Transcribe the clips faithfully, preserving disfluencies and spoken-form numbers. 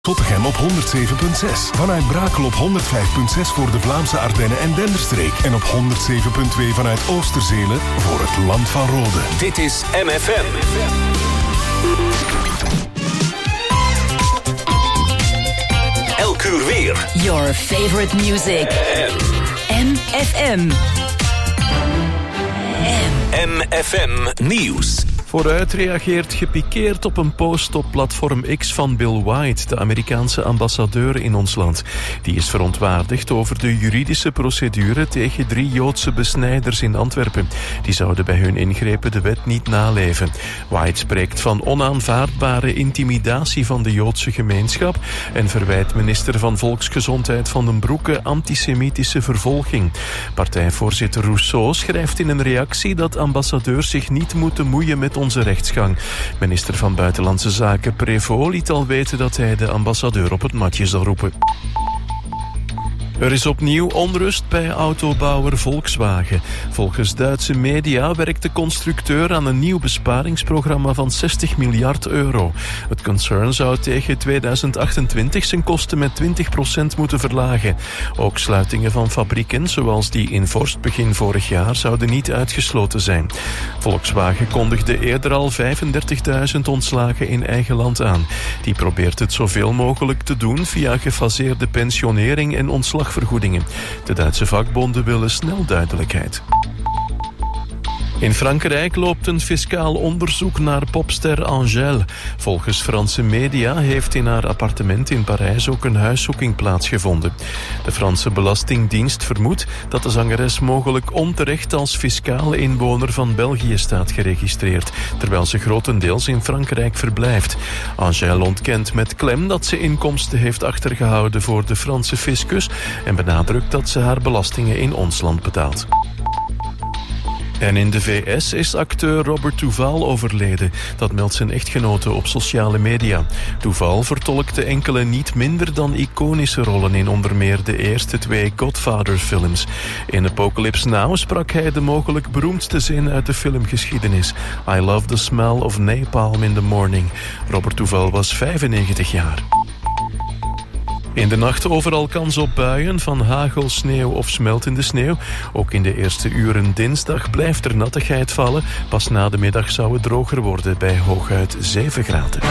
Tottegem op honderd zeven komma zes. Vanuit Brakel op honderd vijf komma zes voor de Vlaamse Ardennen en Denderstreek. En op honderd zeven komma twee vanuit Oosterzelen voor het Land van Rode. Dit is M F M. Elk uur weer. Your favorite music. M F M. M F M Nieuws. Vooruit reageert gepikeerd op een post op platform X van Bill White, de Amerikaanse ambassadeur in ons land. Die is verontwaardigd over de juridische procedure tegen drie Joodse besnijders in Antwerpen. Die zouden bij hun ingrepen de wet niet naleven. White spreekt van onaanvaardbare intimidatie van de Joodse gemeenschap en verwijt minister van Volksgezondheid Van den Broeke antisemitische vervolging. Partijvoorzitter Rousseau schrijft in een reactie dat ambassadeurs zich niet moeten moeien met onze rechtsgang. Minister van Buitenlandse Zaken Prévost liet al weten dat hij de ambassadeur op het matje zal roepen. Er is opnieuw onrust bij autobouwer Volkswagen. Volgens Duitse media werkt de constructeur aan een nieuw besparingsprogramma van zestig miljard euro. Het concern zou tegen tweeduizend achtentwintig zijn kosten met twintig procent moeten verlagen. Ook sluitingen van fabrieken, zoals die in Vorst begin vorig jaar, zouden niet uitgesloten zijn. Volkswagen kondigde eerder al vijfendertigduizend ontslagen in eigen land aan. Die probeert het zoveel mogelijk te doen via gefaseerde pensionering en ontslag. Vergoedingen. De Duitse vakbonden willen snel duidelijkheid. In Frankrijk loopt een fiscaal onderzoek naar popster Angèle. Volgens Franse media heeft in haar appartement in Parijs ook een huiszoeking plaatsgevonden. De Franse Belastingdienst vermoedt dat de zangeres mogelijk onterecht als fiscale inwoner van België staat geregistreerd, terwijl ze grotendeels in Frankrijk verblijft. Angèle ontkent met klem dat ze inkomsten heeft achtergehouden voor de Franse fiscus en benadrukt dat ze haar belastingen in ons land betaalt. En in de V S is acteur Robert Duvall overleden. Dat meldt zijn echtgenote op sociale media. Duvall vertolkte enkele niet minder dan iconische rollen in onder meer de eerste twee Godfather-films. In Apocalypse Now sprak hij de mogelijk beroemdste zin uit de filmgeschiedenis. I love the smell of napalm in the morning. Robert Duvall was vijfennegentig jaar. In de nacht overal kans op buien van hagel, sneeuw of smeltende sneeuw. Ook in de eerste uren dinsdag blijft er nattigheid vallen. Pas na de middag zou het droger worden bij hooguit zeven graden.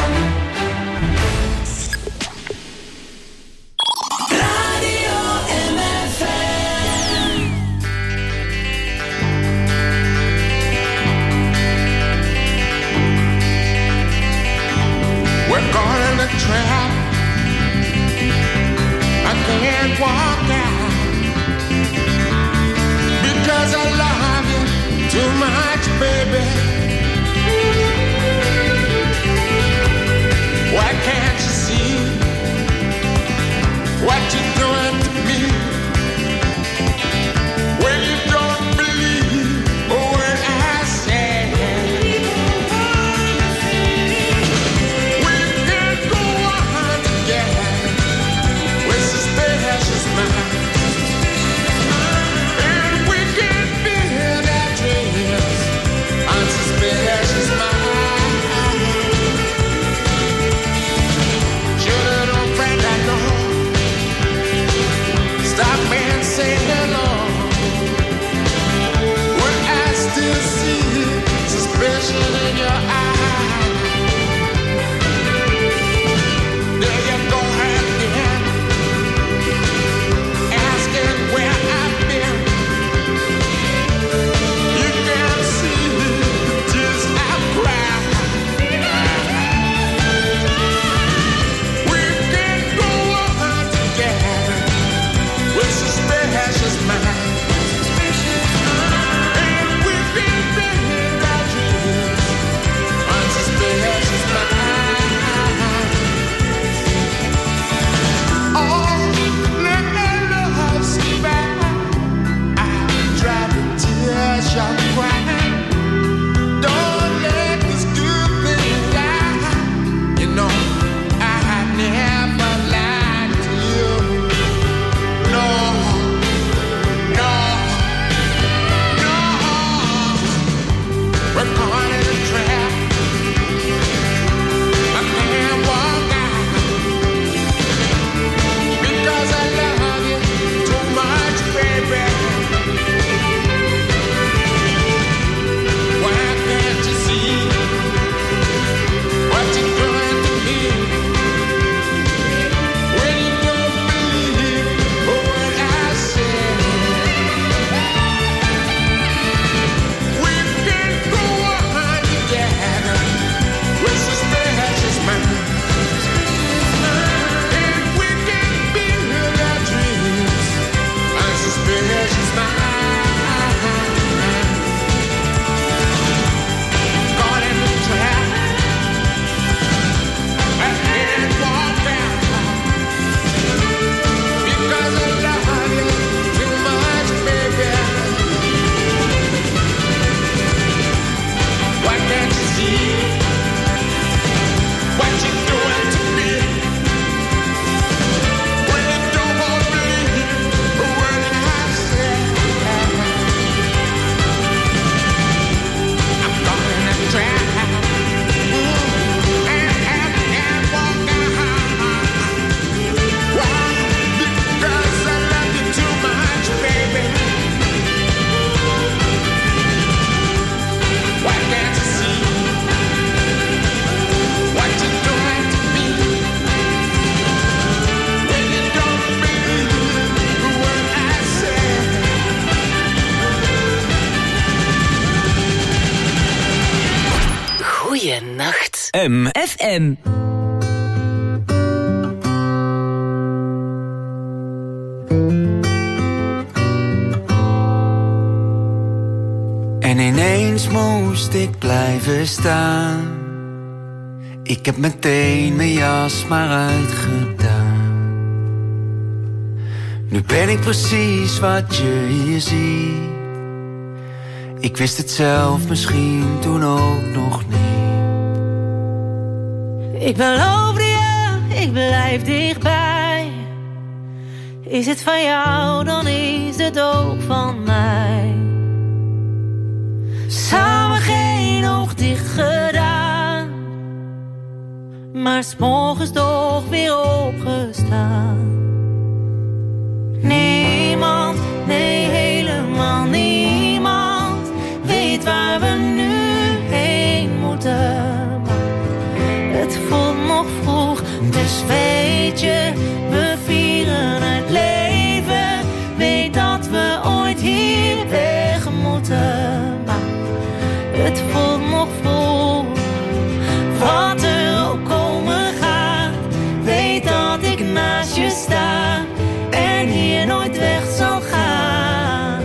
We're going to trap. Can't walk out because I love you too much, baby. Why can't M F M. En ineens moest ik blijven staan. Ik heb meteen mijn jas maar uitgedaan. Nu ben ik precies wat je hier ziet. Ik wist het zelf misschien toen ook nog niet. Ik beloof je, ik blijf dichtbij. Is het van jou, dan is het ook van mij. Samen geen oog dicht gedaan, maar 's morgens toch weer opgestaan. Niemand, nee helemaal niemand, weet waar we nu heen moeten. Maar het voelt nog vroeg, dus weet je, we vieren het leven. Weet dat we ooit hier weg moeten. Het voelt nog vol, wat er ook komen gaat. Weet dat ik naast je sta en hier nooit weg zal gaan.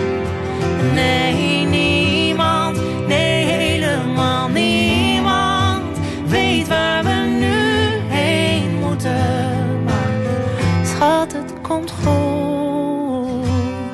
Nee, niemand, nee helemaal niemand, weet waar we nu heen moeten. Maar schat, het komt goed.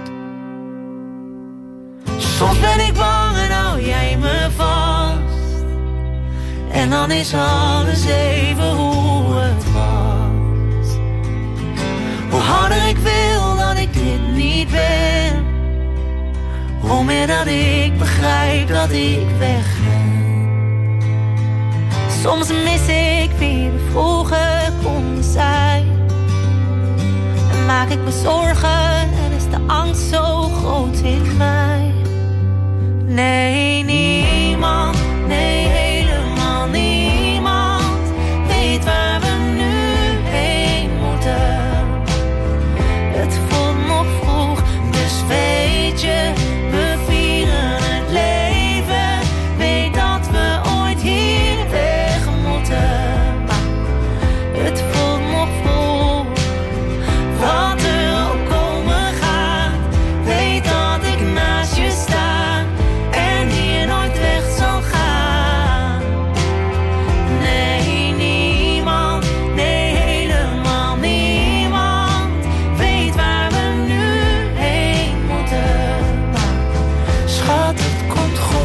Soms ben ik bang en hou jij me vast. En dan is alles even hoe het was. Hoe harder ik wil dat ik dit niet ben, hoe meer dat ik begrijp dat ik wegren. Soms mis ik wie we vroeger konden zijn. En maak ik me zorgen en is de angst zo groot in mij. Nee, niemand, nee helemaal niemand, weet waar we nu heen moeten. Het voelt nog vroeg, dus weet je, we vieren het leven. Weet dat we ooit hier weg moeten. Maar het voelt nog vroeg, wat er ook komen gaat. Weet dat ik naast je sta en hier nooit weg zal gaan. Nee, niemand, nee helemaal niemand, weet waar we nu heen moeten. Maar schat, het komt goed.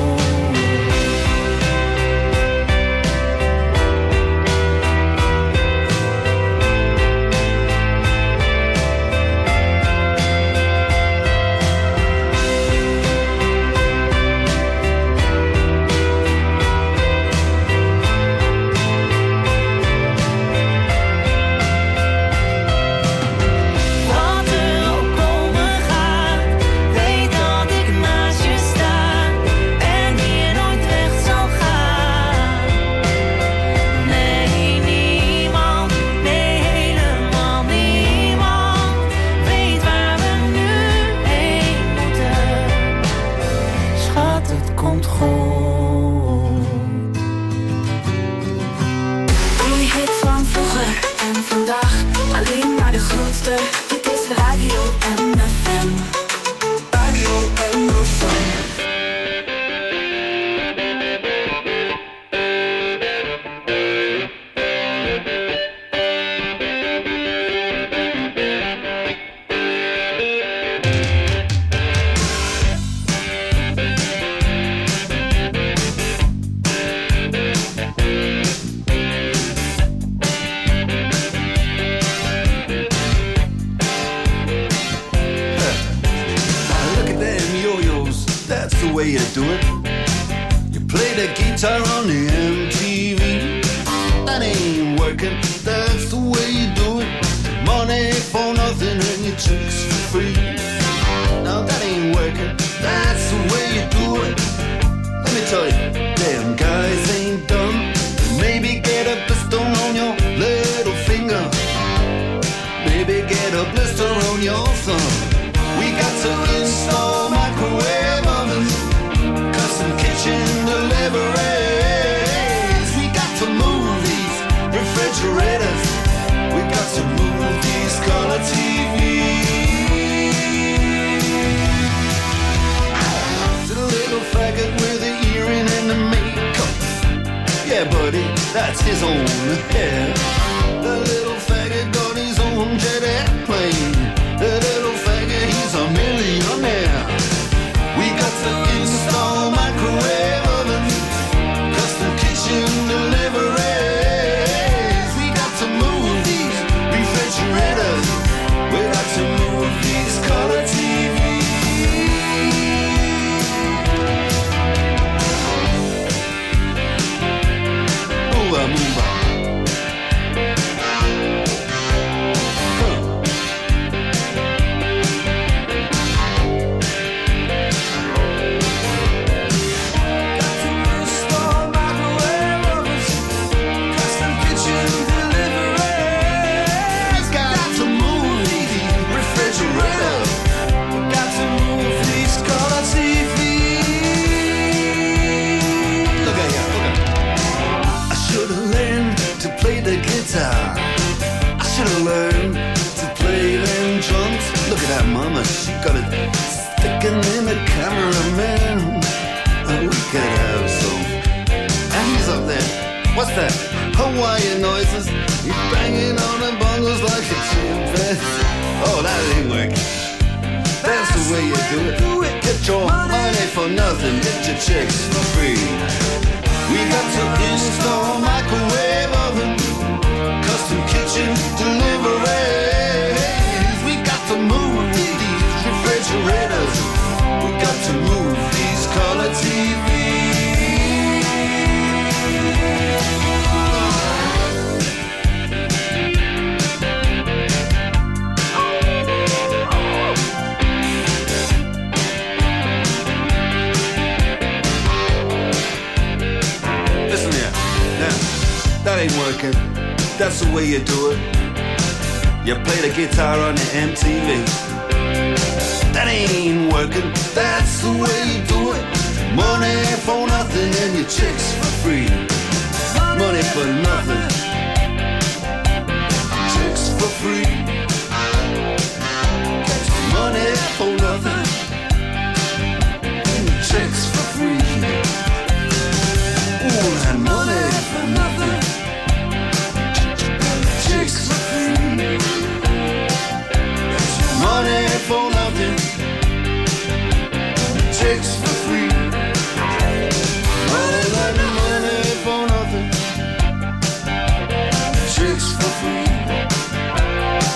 Wat er ook komen gaat, weet dat ik naast je sta en hier nooit weg zal gaan. Nee, niemand, nee helemaal niemand, weet waar we nu heen moeten. Schat, het komt goed. Die hit van vroeger en vandaag, alleen maar de grootste. Dit is Radio M F M. Radio M F M. Look at them yo-yos, that's the way you do it. You play the guitar on the M T V. That ain't working, that's the way you do it. Money for nothing and your chicks for free. Now that ain't working, that's the way you do it. Let me tell you, damn guys ain't dumb. Maybe get a blister on your little finger. Maybe get a blister on your thumb. We got to install microwave ovens, custom kitchen deliveries. We refrigerators. We got some movies, color T V. To the little faggot with the earring and the makeup. Yeah, buddy, that's his own hair. The little faggot got his own jet airplane. The little faggot, he's a millionaire. We got to install microwave oven, custom kitchen deliveries. We got to move these refrigerators. We got to move these color T V. Move on, move on. I should've learned to play them drums. Look at that mama, she got it sticking in the cameraman. And we could have some. And he's up there. What's that? Hawaiian noises. He's banging on the bongos like a chimpanzee. Oh, that ain't working. That's the way you do it. Get your money for nothing. Get your chicks for free. We got to install microwave oven, custom kitchen deliveries. We got to move these refrigerators. We got to move these color T V. Listen here, now, that ain't working. That's the way you do it. You play the guitar on the M T V. That ain't working. That's the way you do it. Money for nothing and your chicks for free. Money for nothing. Chicks for free. Money for nothing. Chicks for free. Ooh, and money for nothing. Money for nothing, chicks for free. All that money for nothing, chicks for free.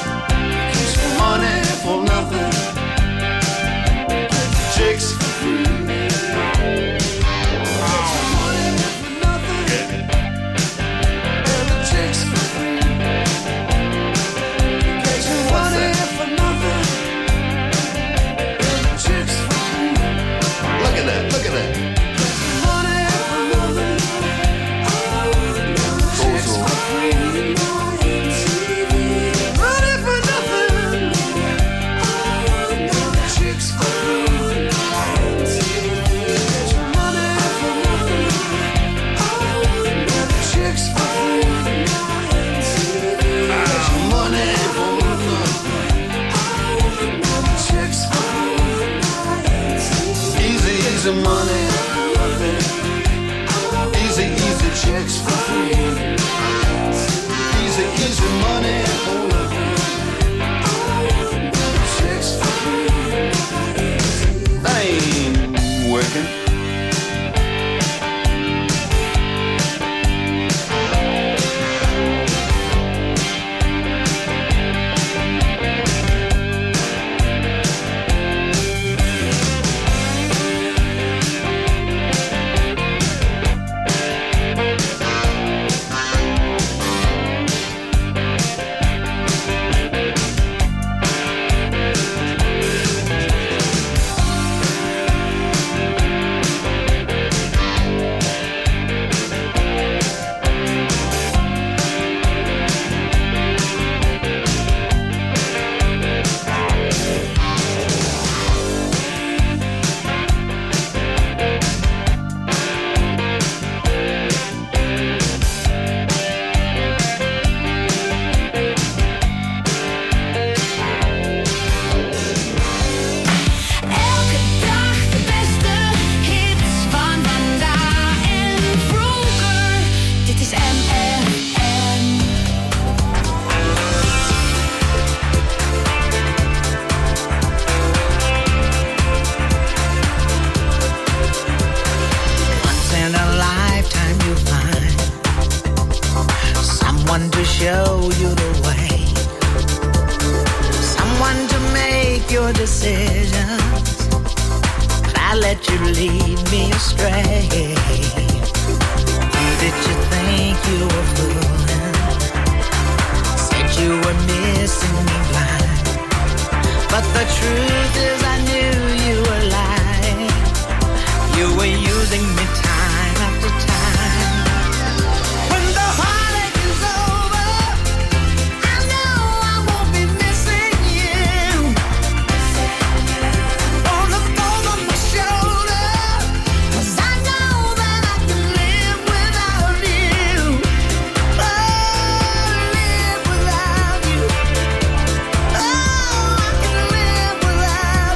your decisions. I let you lead me astray. Who did you think you were fooling? Said you were missing me blind. But the truth is I knew you were lying. You were using me time after time. When the heartache is over, I know I won't be missing you. Oh, look over my shoulder, 'cause I know that I can live without you. Oh, live without you. Oh, I can live without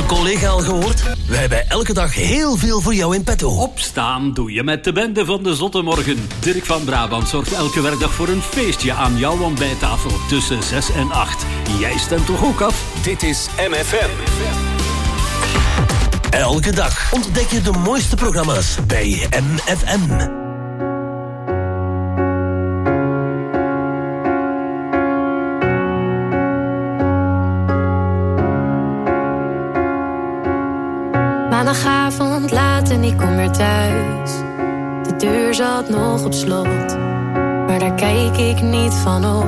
een collega al gehoord? Wij hebben elke dag heel veel voor jou in petto. Opstaan doe je met de bende van de Zottemorgen. Dirk van Brabant zorgt elke werkdag voor een feestje aan jouw ontbijttafel tussen zes en acht. Jij stemt toch ook af? Dit is M F M. Elke dag ontdek je de mooiste programma's bij M F M. Maandagavond laat en ik kom weer thuis. De deur zat nog op slot, maar daar kijk ik niet van op.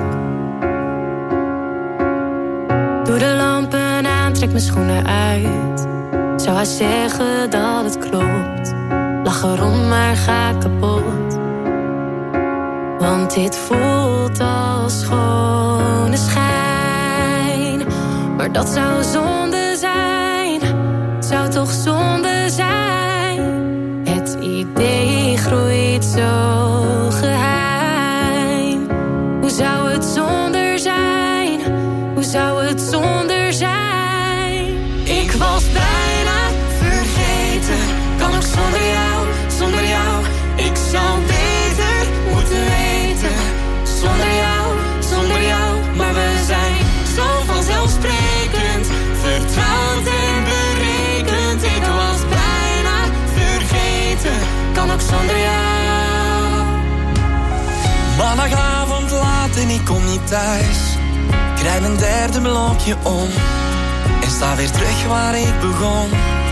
Doe de lampen aan, trek mijn schoenen uit. Zou hij zeggen dat het klopt? Lach erom, maar ga kapot. Want dit voelt als schone schijn. Maar dat zou zonde zijn. Zou toch zonde zijn. Het idee groeit zo geheim. Hoe zou het zonder zijn? Hoe zou het zonder zijn? Ik was bijna vergeten. Kan ook zonder jou, zonder jou. Ik zou beter moeten weten. Zonder jou, zonder jou. Maar we zijn zo vanzelfsprekend. Vertrouwd en berekend. Ik was bijna vergeten. Kan ook zonder jou. Maandagavond laat en ik kom niet thuis. Krijg mijn derde beloopje om. En sta weer terug waar ik begon.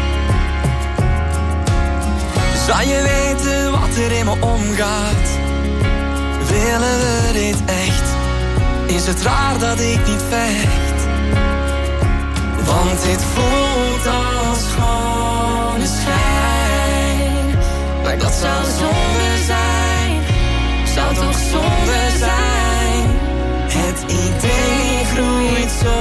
Zou je weten wat er in me omgaat? Willen we dit echt? Is het raar dat ik niet vecht? Want dit voelt als schone schijn. Maar dat zou zonde zijn. Zou toch zonde zijn. Het idee groeit zo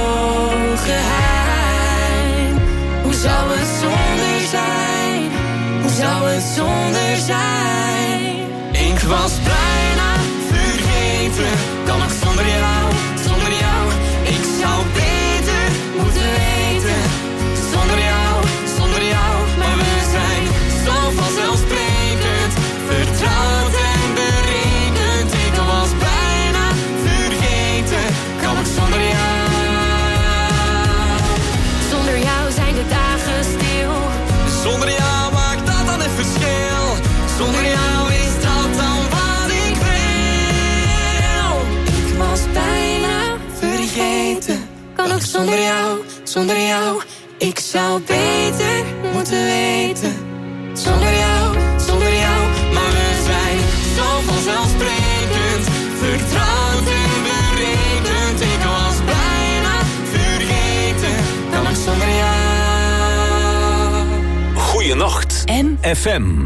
geheim. Hoe zou het zonder zijn? Hoe zou het zonder zijn? Ik was bijna vergeten. Kan nog zonder jou, zonder jou. Ik zou beter moeten weten. Zonder jou, zonder jou. Maar we zijn zo vanzelfsprekend. Vertrouwd en berekend. Ik was bijna vergeten. Kan nog zonder jou. Zonder jou zijn de dagen stil. Zonder jou maakt dat dan het verschil. Zonder jou is dat dan wat ik wil. Ik was bijna vergeten. Kan ook zonder jou, zonder jou. Ik zou beter moeten weten. Zonder jou, zonder jou. Maar we zijn zo vanzelfsprekend. Vertrouwd en berekend. Ik was bijna vergeten. Kan ook zonder jou. Goeienacht, M F M.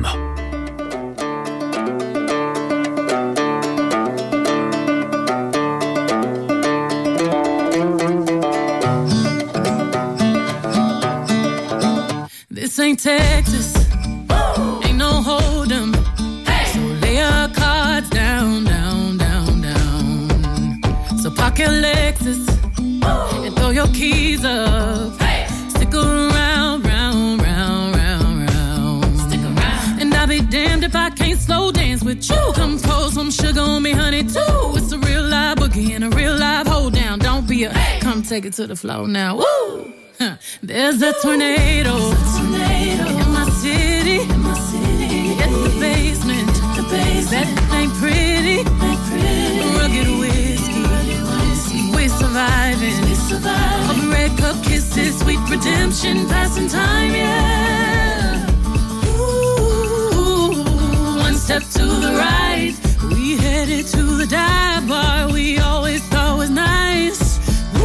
This ain't Texas, ain't no hold'em. Hey. So lay your cards down, down, down, down. So park your Lexus and throw your keys up. Hey. Stick around, round, round, round, round. Stick around. And I'll be damned if I can't slow dance with you. Come pour some sugar on me, honey, too. It's a real live boogie and a real live hold down. Don't be a, hey. Come take it to the floor now. Woo! There's a tornado, There's a tornado in my city. In my city. It's the basement. The basement. That ain't pretty. Ain't pretty. Rugged whiskey. Rugged whiskey. We're surviving. We surviving. Of red cup kisses, sweet redemption, passing time, yeah. Ooh, one step to the right. We headed to the dive bar we always thought was nice.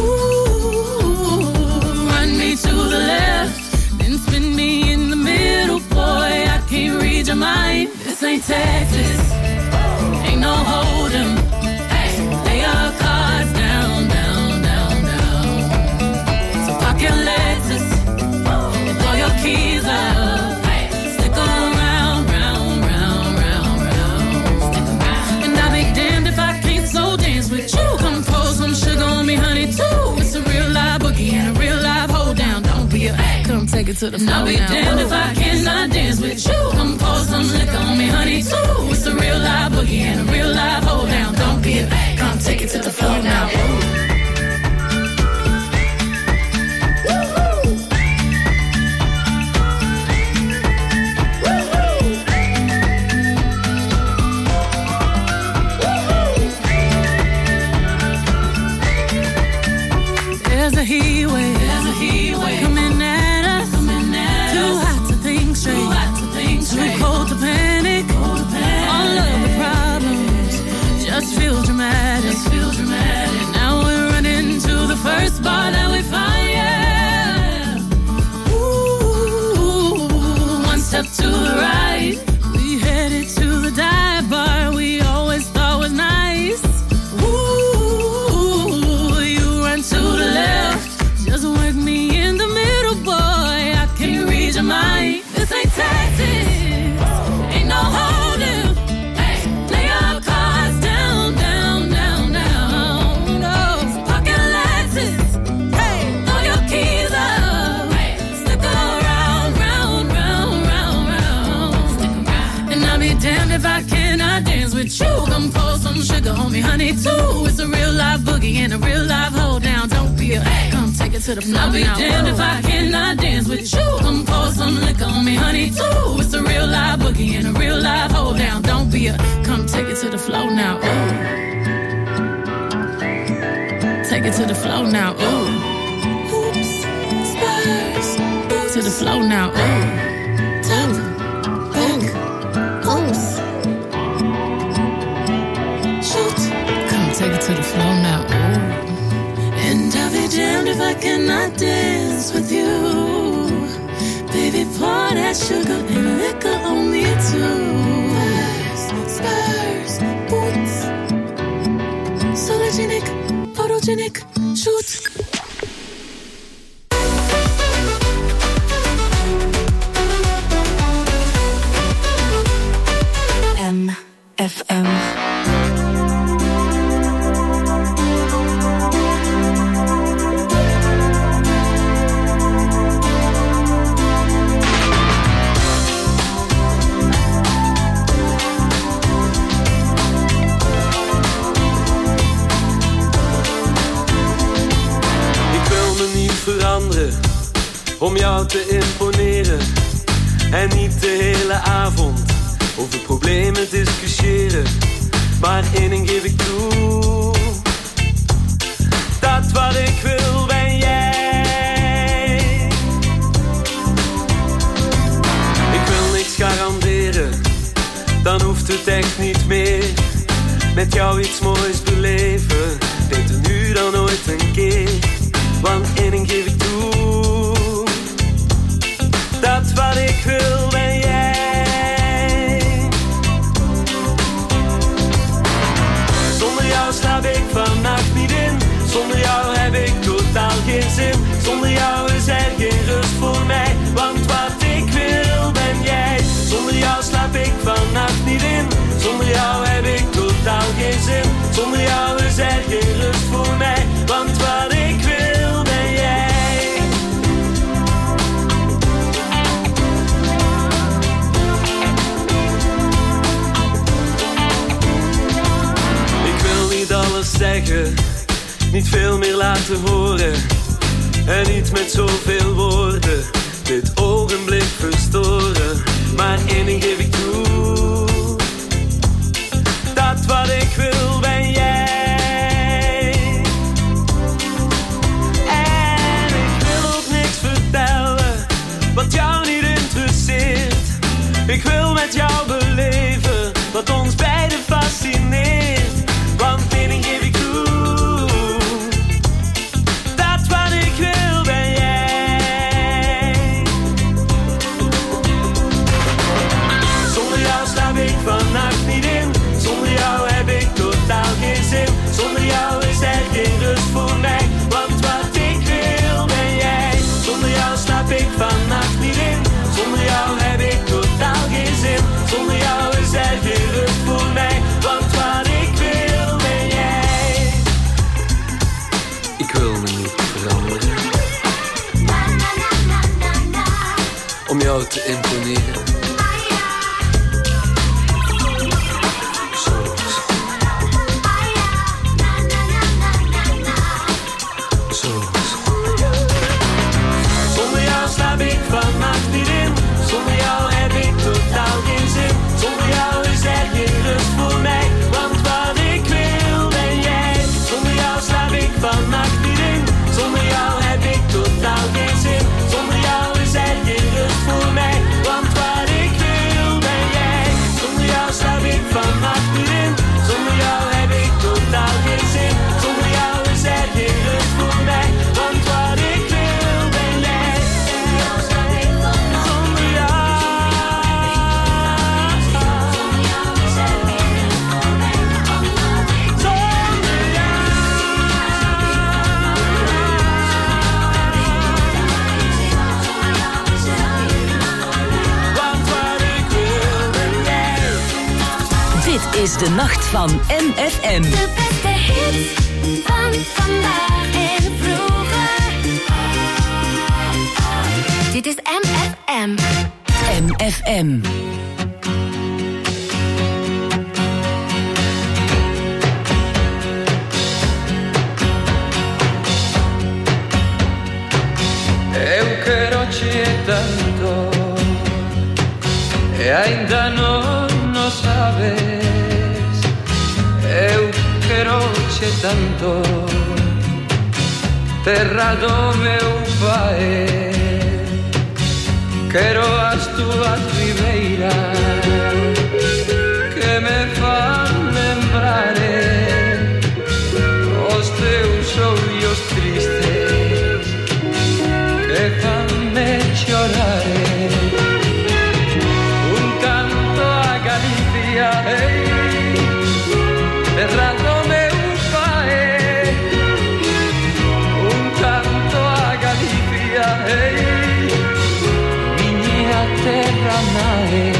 To the left, then spin me in the middle, boy. I can't read your mind. This ain't Texas, ain't no hold'em. Hey, lay your cards down, down, down, down. So park your Lexus and throw your keys up. Hey, stick around, round, round, round, round. Stick around. And I'll be damned if I can't slow dance with you. Come pour some take it to the floor. I'll be damned if I cannot dance with you. Come pour some liquor on me, honey, too. It's a real live boogie and a real live hold down. Don't be a babe, come take it to the floor now. There's a heat wave, there's a heat wave coming at us, coming at us. Too hot to think straight, too hot to think straight. Too cold to panic, cold to panic. All of the problems just feel dramatic, just feel dramatic. Now we're running to the first bar that we find, yeah. Ooh, one step to the right, we headed to the dive bar we always thought was nice. Ooh, you run to the left, just work me in the middle, boy. I can't read your mind. This ain't tactics, ain't no holding. Hey, lay your cards down, down, down, down. No, pocket Lexus. Hey, throw your keys up. Hey, stick around, round, round, round, round. Stick around. And I'll be damned if I cannot dance with you. Come pour some sugar on me, honey, too. It's a real live boogie and a real live hold down. Don't be a hey, come take it to the floor. I'll be damned if I cannot dance with you. Come pour some liquor on me, honey, too. It's a real live boogie and a real live hold down. Don't be a come take it to the floor now. Ooh. Take it to the floor now. Ooh. Oops, Spurs. To the floor now. Ooh. Top, back, oops. Shoot. Come take it to the floor now. Ooh. And I'll be damned if I cannot dance with you. Baby, pour that sugar and liquor on me too. Spurs, Spurs, boots. Sologenic, photogenic, shoot. M F M. Om jou te imponeren en niet de hele avond over problemen discussiëren. Maar één ding geef ik toe, dat wat ik wil ben jij. Ik wil niks garanderen, dan hoeft het echt niet meer. Met jou iets moois beleven, beter nu dan ooit een keer. Want één ding geef ik toe, dat wat ik wil ben jij. Zonder jou slaap ik vannacht niet in. Zonder jou heb ik totaal geen zin. Zonder jou is er geen rust voor mij. Want wat ik wil ben jij. Zonder jou slaap ik vannacht niet in. Zonder jou heb ik totaal geen zin. Zonder jou is er geen rust voor mij. Want wat ik wil ben jij. Alles zeggen, niet veel meer laten horen. En niet met zoveel woorden dit ogenblik verstoren. Maar één ding geef ik toe, dat wat ik wil ben jij. En ik wil ook niks vertellen wat jou niet interesseert. Ik wil met jou beleven wat ons beiden fascineert. Want één ding geef ik toe, dat wat ik wil ben jij. Zonder jou slaap ik vannacht niet in. Zonder jou heb ik totaal geen zin. Zonder jou is er geen rust voor mij. Want wat ik wil ben jij. Zonder jou slaap ik vannacht niet in. Zonder jou heb ik totaal geen zin. Zonder jou is er geen rust voor mij. Want wat ik wil ben jij. Ik wil me niet veranderen. om jou te imponeren. Zonder jou slaap ik vannacht niet in. Zonder jou heb ik totaal geen zin. Zonder jou is er geen rust voor mij. Want wat ik wil ben jij. Zonder jou slaap ik vannacht niet in. Zonder jou heb ik totaal geen zin. Zonder jou is er geen rust voor mij. Want wat ik wil ben jij. Zonder jou slaap ik vannacht niet in. Zonder jou heb ik totaal geen zin. Zonder jou is er geen rust voor mij. Want wat ik wil ben jij. Zonder jou. Dit is de nacht van M F M. De beste hits van vandaag en vroeger. Dit is M F M. M F M. Eu quero-te tanto e ainda não, não sabes. Eu quero-te tanto, terra do meu pai. Quero as tuas ribeiras que me fan lembrar os teus olhos tristes que fan-me chorar. Un canto a Galicia, hey, terra do meu pai. Un canto a Galicia, hey, minha terra nae.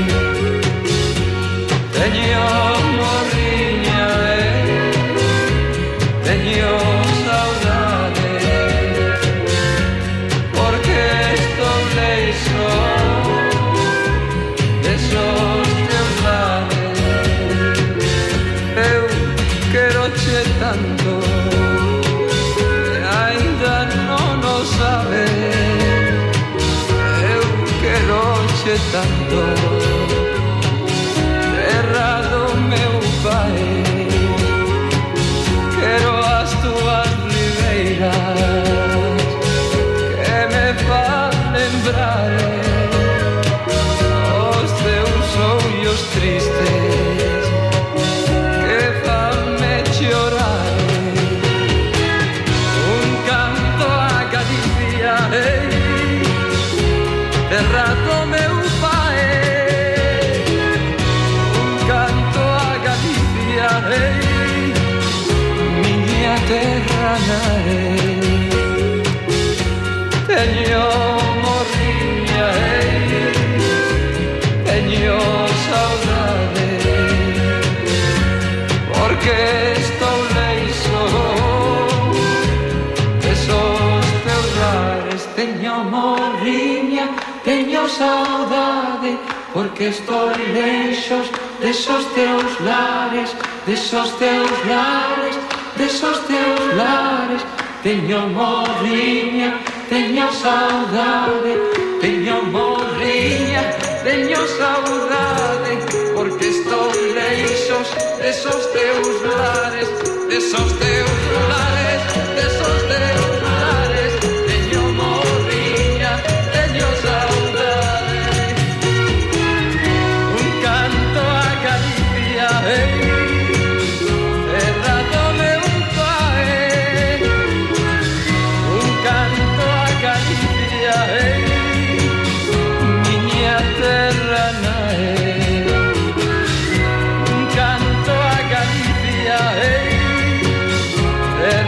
Teño morriña, hey, teño saudade, porque estou leixo desos teus lares. Eu quero-te tanto e ainda non o sabes. Eu quero-te tanto, terra do meu pai. Quero as tuas ribeiras que me fan lembrar os teus olhos tristes que fan-me chorar. Un canto a Galicia, hey, terra do meu pai. Un canto a Galicia, hey, minha terra nae. Teño morriña, hey, teño saudade, porque estou leixo desos teus lares. Teño morriña, teño saudade, porque estou leixos desos teus lares, desos teus lares, desos teus lares. Teño morriña, teño saudade, teño morriña, teño saudade, porque estou leixos desos teus lares, desos teus lares, desos teus lares. Teño morriña, teño saudade. Un canto a Galicia, hey, terra do meu pai. Un canto a Galicia, hey, minha terra nae. Un canto a Galicia, hey, terra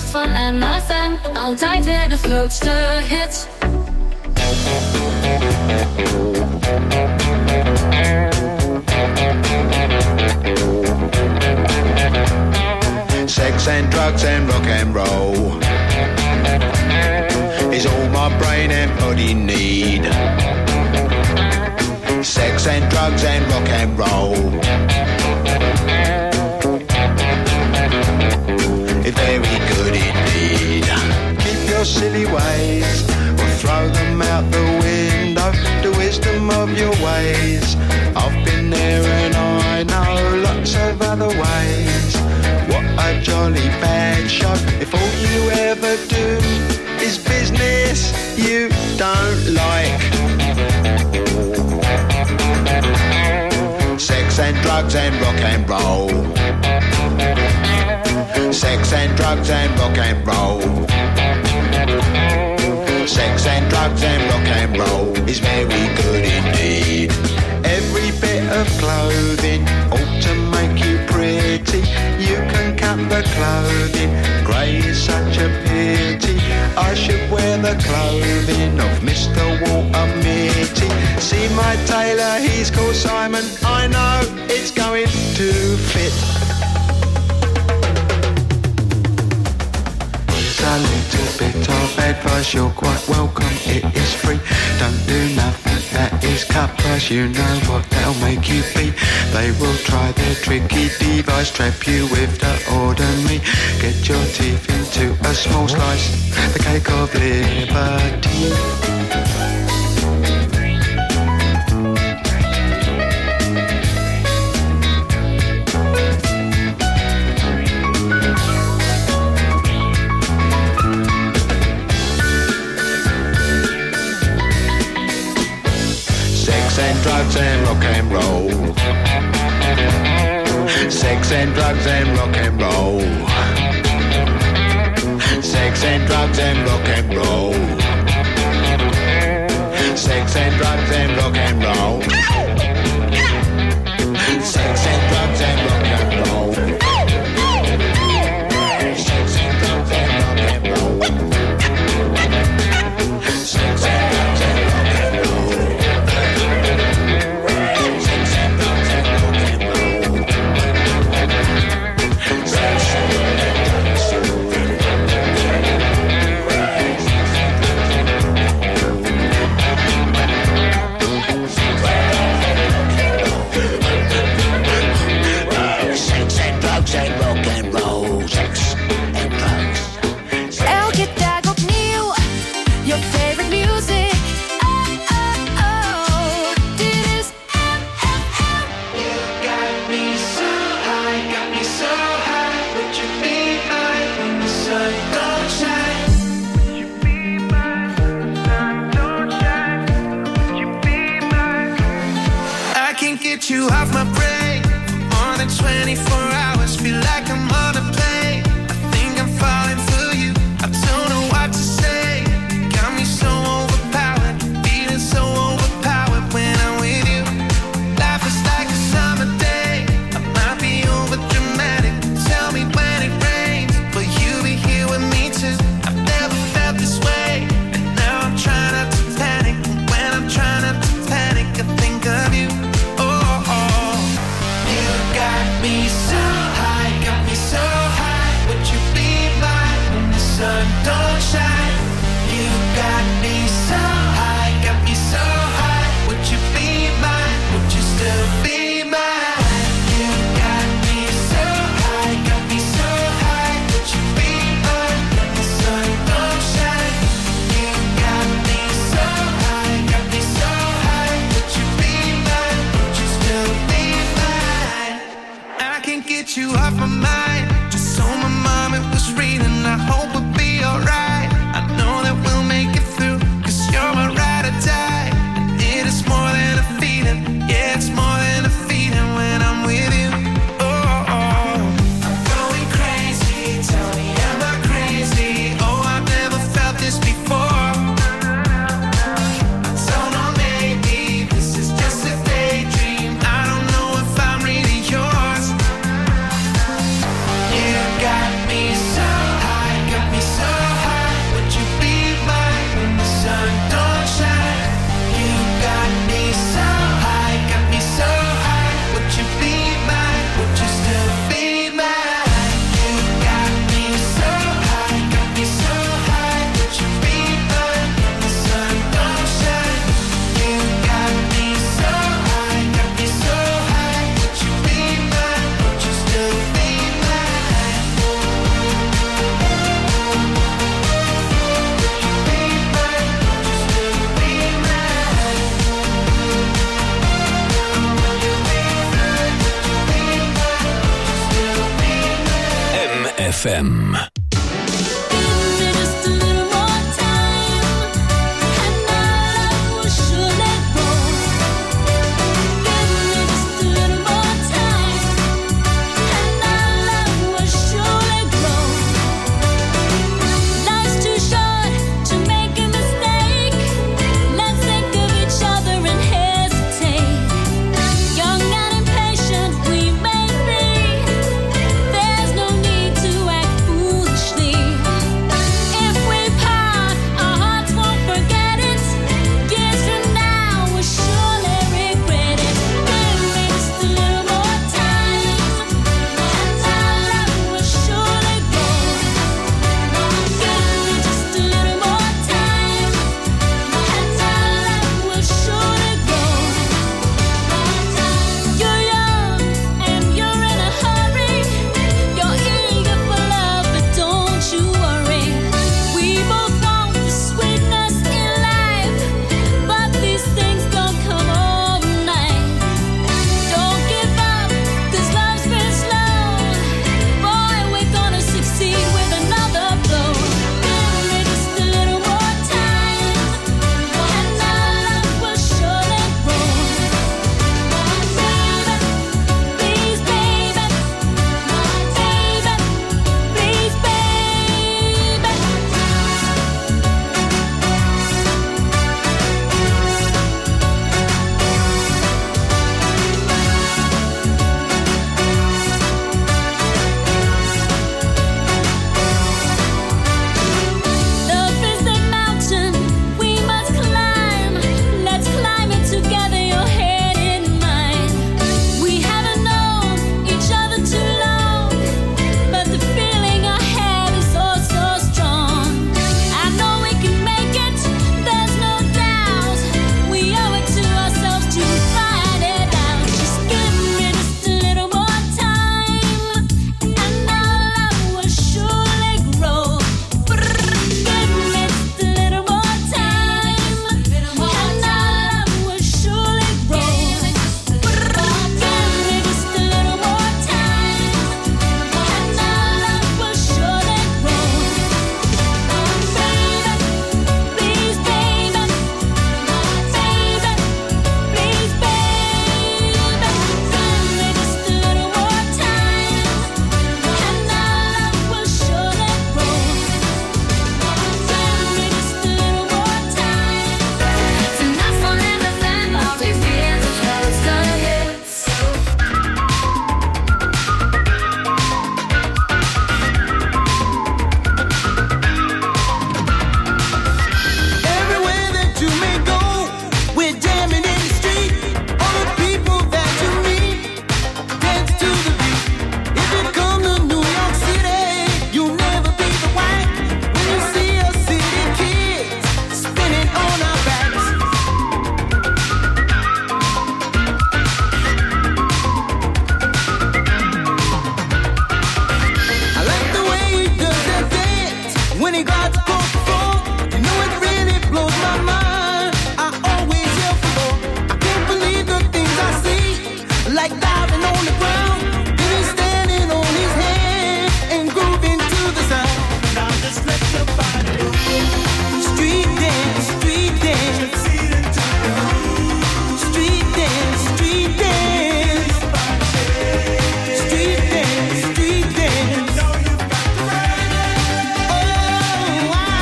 Fun en F M, altijd weer de grootste hits. Sex and drugs and rock and roll is all my brain and body need. Sex and drugs and rock and roll is very good indeed. Keep your silly ways or throw them out the window. The wisdom of your ways, I've been there and I know lots of other ways. What a jolly bad show if all you ever do is business you don't like. Sex and drugs and rock and roll. Sex and drugs and rock and roll. Sex and drugs and rock and roll is very good indeed. Every bit of clothing ought to make you pretty. You can cut the clothing, grey is such a pity. I should wear the clothing of Mister Walter Mitty. See my tailor, he's called Simon. I know it's going to fit. A little bit of advice, you're quite welcome, it is free. Don't do nothing that is cut price, you know what they'll make you be. They will try their tricky device, trap you with the ordinary. Get your teeth into a small slice, the cake of liberty. And drugs and rock and roll. Sex and drugs and rock and roll. Sex and drugs and rock and roll. Sex and drugs and rock and roll. Sex and drugs and rock and roll. Sex and drugs and rock and roll. Sex and drugs and rock and roll. You off my brain more than twenty-four hours. Feel like I'm on a plane. I think I'm falling for you. I don't know what to say. Got me so overpowered, feeling so overpowered when I'm with you. Life is like a summer day. I might be over dramatic. Tell me when it rains, will you be here with me too? I've never felt this way, and now I'm trying not to panic. And when I'm trying not to panic, I think of you. Me so high, got F M. Street dance, street dance. Oh,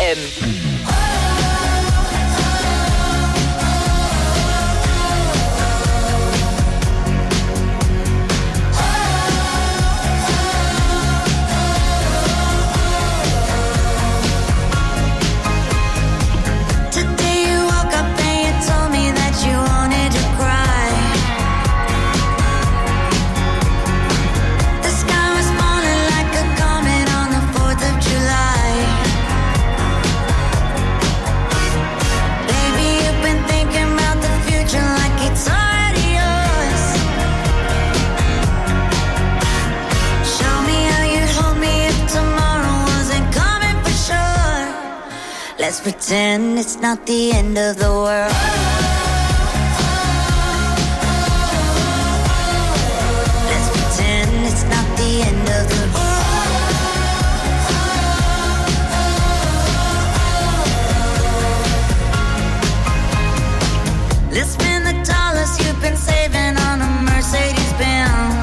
M. Let's pretend it's not the end of the world. Let's pretend it's not the end of the world. Let's spend the dollars you've been saving on a Mercedes Benz.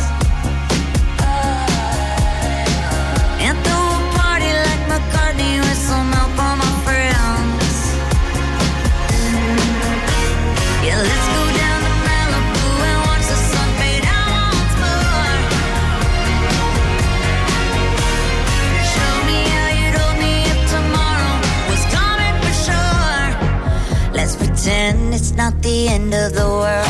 And throw a party like McCartney with some help on my friends. Yeah, let's go down to Malibu and watch the sun fade out once more. Show me how you'd hold me if tomorrow was coming for sure. Let's pretend it's not the end of the world.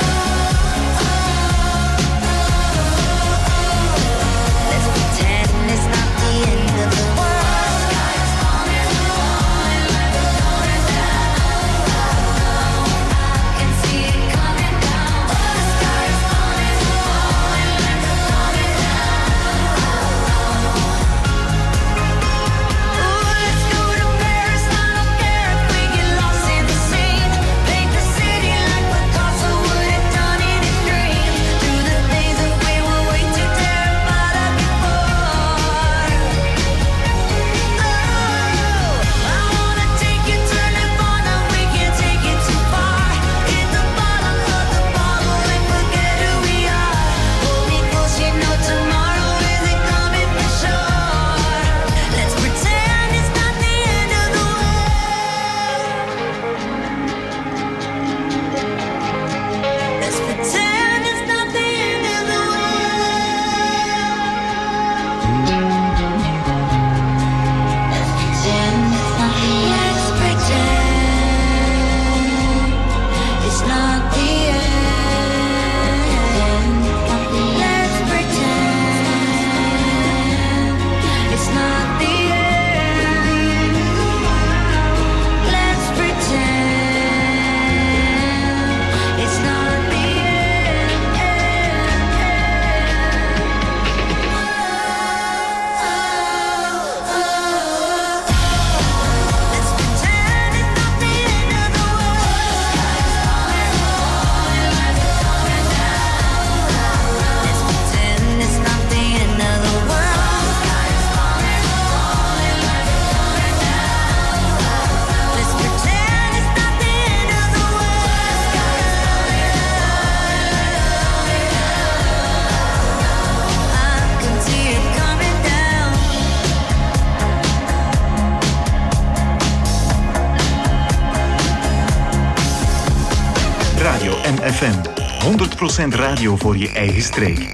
M F M. honderd procent radio voor je eigen streek.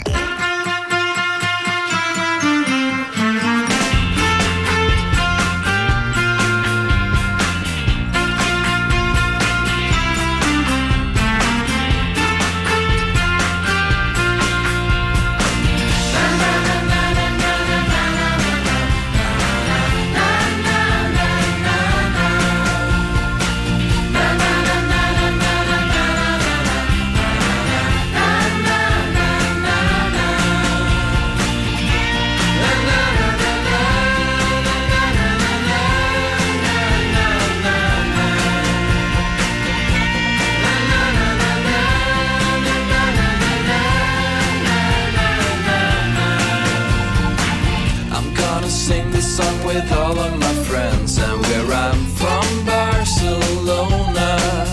with all of my friends, and where I'm from, Barcelona.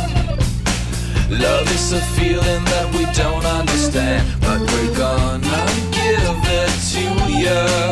Love is a feeling that we don't understand, but we're gonna give it to you.